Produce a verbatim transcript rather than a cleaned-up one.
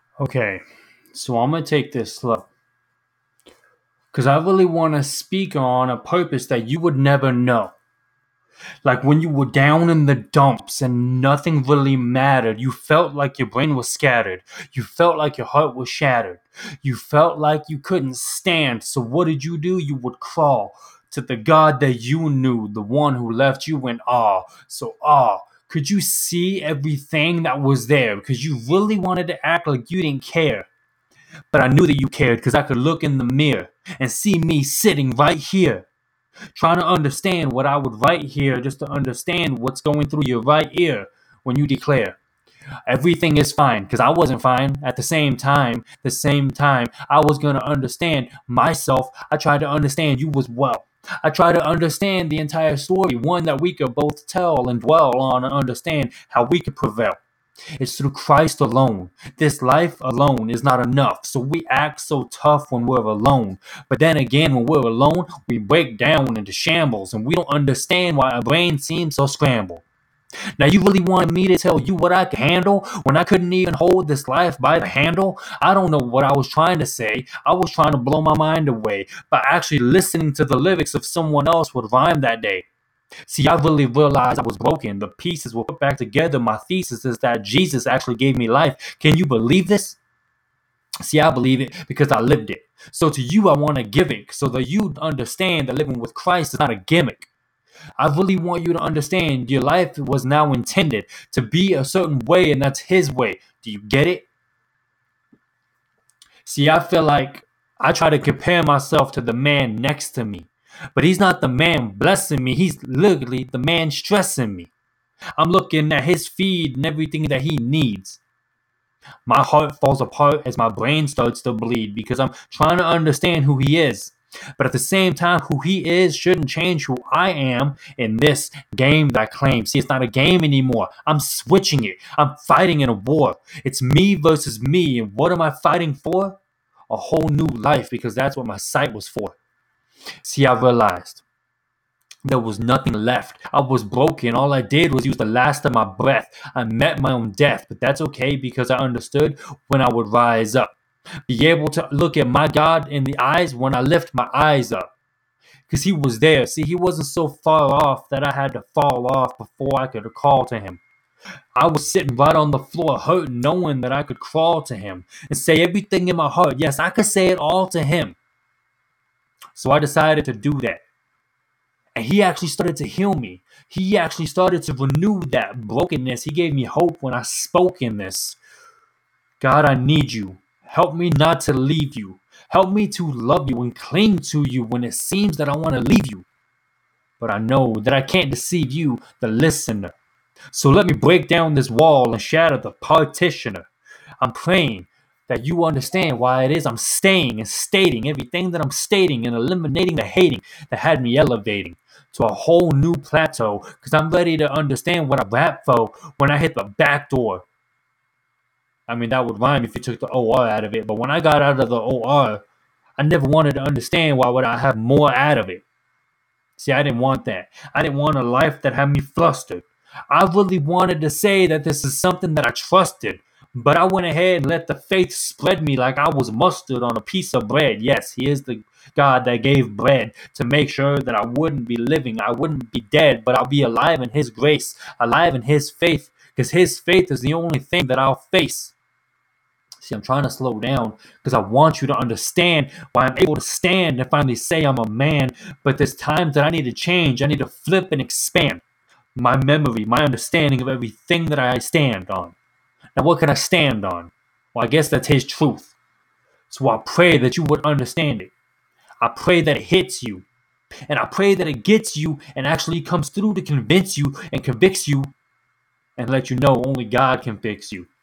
Okay, so I'm gonna take this slow because I really want to speak on a purpose that you would never know. Like when you were down in the dumps and nothing really mattered, you felt like your brain was scattered. You felt like your heart was shattered. You felt like you couldn't stand. So what did you do? You would crawl to the God that you knew, the one who left you in awe. So awe. Could you see everything that was there? Because you really wanted to act like you didn't care. But I knew that you cared because I could look in the mirror and see me sitting right here, trying to understand what I would write here just to understand what's going through your right ear when you declare everything is fine, because I wasn't fine at the same time. The same time I was going to understand myself, I tried to understand you as well. I tried to understand the entire story, one that we could both tell and dwell on and understand how we could prevail. It's through Christ alone. This life alone is not enough. So we act so tough when we're alone. But then again, when we're alone, we break down into shambles and we don't understand why our brain seems so scrambled. Now, you really wanted me to tell you what I could handle when I couldn't even hold this life by the handle? I don't know what I was trying to say. I was trying to blow my mind away by actually listening to the lyrics of someone else would rhyme that day. See, I really realized I was broken. The pieces were put back together. My thesis is that Jesus actually gave me life. Can you believe this? See, I believe it because I lived it. So to you, I want to give it so that you understand that living with Christ is not a gimmick. I really want you to understand your life was now intended to be a certain way, and that's His way. Do you get it? See, I feel like I try to compare myself to the man next to me, but he's not the man blessing me. He's literally the man stressing me. I'm looking at his feed and everything that he needs. My heart falls apart as my brain starts to bleed because I'm trying to understand who he is. But at the same time, who he is shouldn't change who I am in this game that I claim. See, it's not a game anymore. I'm switching it. I'm fighting in a war. It's me versus me. And what am I fighting for? A whole new life, because that's what my sight was for. See, I realized there was nothing left. I was broken. All I did was use the last of my breath. I met my own death, but that's okay because I understood when I would rise up. Be able to look at my God in the eyes when I lift my eyes up. Because he was there. See, he wasn't so far off that I had to fall off before I could call to him. I was sitting right on the floor, hurting, knowing that I could crawl to him and say everything in my heart. Yes, I could say it all to him. So I decided to do that. And he actually started to heal me. He actually started to renew that brokenness. He gave me hope when I spoke in this. God, I need you. Help me not to leave you. Help me to love you and cling to you when it seems that I want to leave you. But I know that I can't deceive you, the listener. So let me break down this wall and shatter the partitioner. I'm praying that you understand why it is I'm staying and stating everything that I'm stating and eliminating the hating that had me elevating to a whole new plateau, because I'm ready to understand what I rap for when I hit the back door. I mean, that would rhyme if you took the O R out of it, but when I got out of the O R, I never wanted to understand why would I have more out of it. See, I didn't want that. I didn't want a life that had me flustered. I really wanted to say that this is something that I trusted, but I went ahead and let the faith spread me like I was mustard on a piece of bread. Yes, He is the God that gave bread to make sure that I wouldn't be living, I wouldn't be dead, but I'll be alive in His grace, alive in His faith, because His faith is the only thing that I'll face. See, I'm trying to slow down because I want you to understand why I'm able to stand and finally say I'm a man. But there's times that I need to change. I need to flip and expand my memory, my understanding of everything that I stand on. Now, what can I stand on? Well, I guess that's His truth. So I pray that you would understand it. I pray that it hits you. And I pray that it gets you and actually comes through to convince you and convicts you and let you know only God can fix you.